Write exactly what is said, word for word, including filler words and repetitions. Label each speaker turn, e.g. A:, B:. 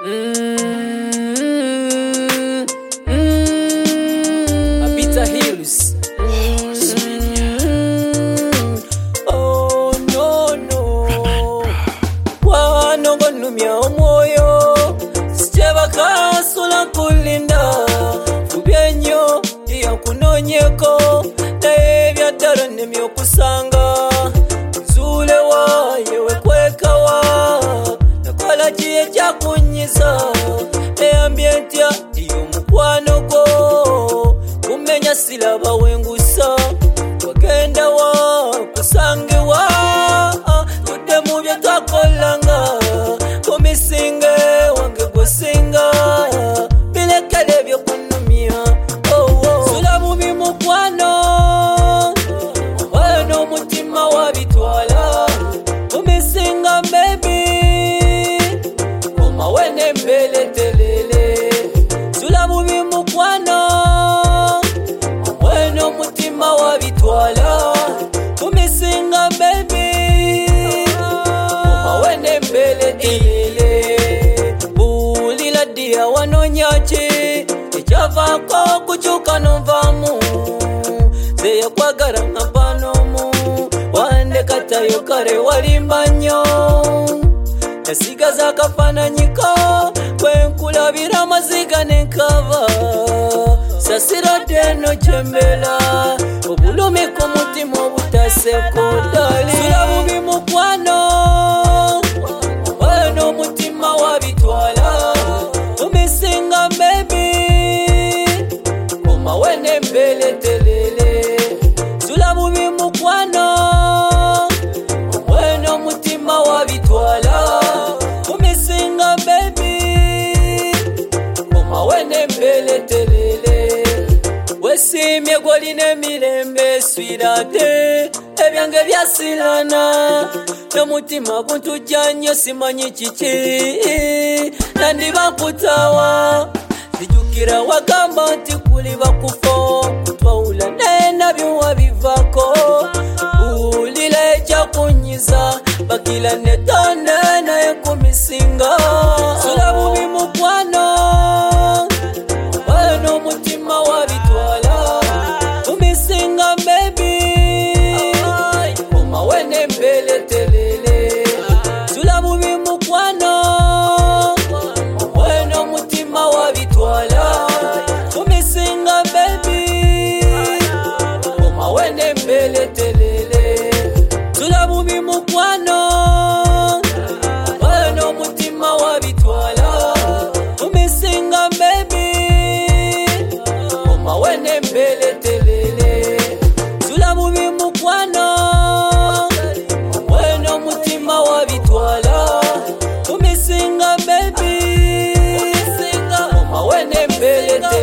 A: Mm, mm, Abita Hills. Mm, oh no no. Wano gonumya omwoyo sicheba kasula kulinda Fubyenyo iya kunonyeko naye byatara nemyo kusanga Zule wa yewe kwekawa nakola kiye kyakunyiza eambientia iyo mukwano go kumenya silaba wengusa wagenda wa kusangiwa tudde mu bye twakolanga kumisinge wange gosinga bilekele byo kunumya oh, oh. Sula mubi mukwano wano mutima wabitwala kumisinga baby koma wene mbele telele Sula mubi mukwano wano mutima wabitwala kumisinga baby koma wene mbele telele bulila dia wanonyachi echavako kuchuka novamu zeya kwagara napanomu wande katayo kare walimbanyo nasigaza kafananyiko kwenkulabira maziga nenkava sasira deno chembela obulumi ku mutima obutaseko dali Sula bubi mukwano wano mutima wabitwala kumisinga baby koma wene mbele telele Sula bubi mukwano wano mutima wabitwala kumisinga baby koma wene mbele telele wesimye goline mirembe swirate ebyange byasilana nomutima guntujjanyo simanyi kiki nandi bakutawa zijukira wagamba nti kuli bakufo kutwawula nena byowabivako ulila ekyakunyiza bakila netonde naye kumisinga Sula bubi mukwano wano mutima wabitwala kumisinga baby koma wene mbele telele Sula bubi mukwano wano mutima wabitwala kumisinga baby koma wene mbele telele Sula bubi mukwano wano mutima wabitwala kumisinga baby koma wene mbele telele Sula bubi mukwano wano mutima wabitwala kumisinga baby koma wene mbele telele